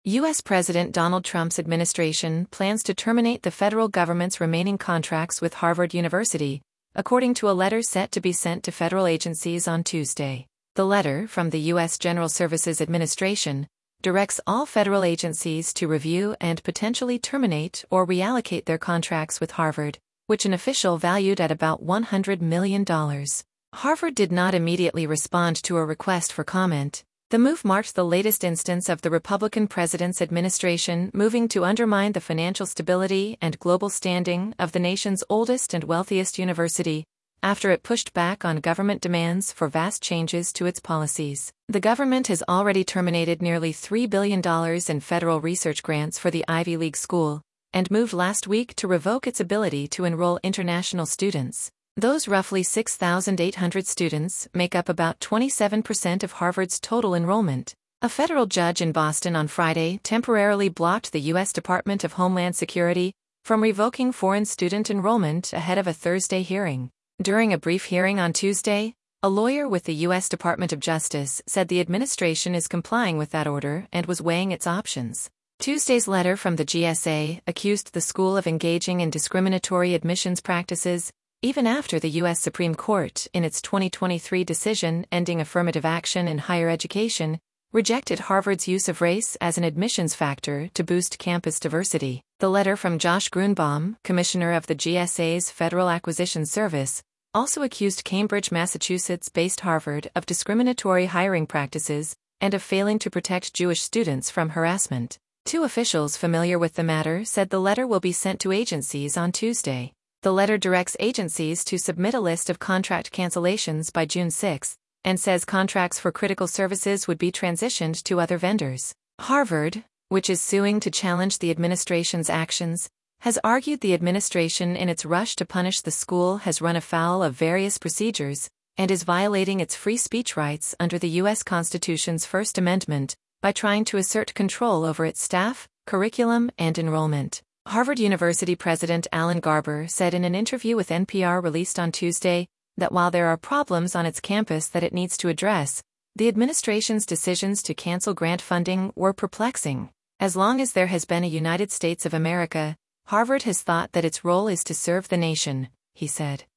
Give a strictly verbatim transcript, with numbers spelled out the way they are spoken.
U S President Donald Trump's administration plans to terminate the federal government's remaining contracts with Harvard University, according to a letter set to be sent to federal agencies on Tuesday. The letter from the U S General Services Administration directs all federal agencies to review and potentially terminate or reallocate their contracts with Harvard, which an official valued at about one hundred million dollars. Harvard did not immediately respond to a request for comment. The move marked the latest instance of the Republican president's administration moving to undermine the financial stability and global standing of the nation's oldest and wealthiest university, after it pushed back on government demands for vast changes to its policies. The government has already terminated nearly three billion dollars in federal research grants for the Ivy League school, and moved last week to revoke its ability to enroll international students. Those roughly six thousand eight hundred students make up about twenty-seven percent of Harvard's total enrollment. A federal judge in Boston on Friday temporarily blocked the U S Department of Homeland Security from revoking foreign student enrollment ahead of a Thursday hearing. During a brief hearing on Tuesday, a lawyer with the U S Department of Justice said the administration is complying with that order and was weighing its options. Tuesday's letter from the G S A accused the school of engaging in discriminatory admissions practices, even after the U S Supreme Court, in its twenty twenty-three decision ending affirmative action in higher education, rejected Harvard's use of race as an admissions factor to boost campus diversity. The letter from Josh Grunbaum, commissioner of the G S A's Federal Acquisition Service, also accused Cambridge, Massachusetts-based Harvard of discriminatory hiring practices and of failing to protect Jewish students from harassment. Two officials familiar with the matter said the letter will be sent to agencies on Tuesday. The letter directs agencies to submit a list of contract cancellations by June sixth, and says contracts for critical services would be transitioned to other vendors. Harvard, which is suing to challenge the administration's actions, has argued the administration in its rush to punish the school has run afoul of various procedures and is violating its free speech rights under the U S Constitution's First Amendment by trying to assert control over its staff, curriculum, and enrollment. Harvard University President Alan Garber said in an interview with N P R released on Tuesday that while there are problems on its campus that it needs to address, the administration's decisions to cancel grant funding were perplexing. As long as there has been a United States of America, Harvard has thought that its role is to serve the nation, he said.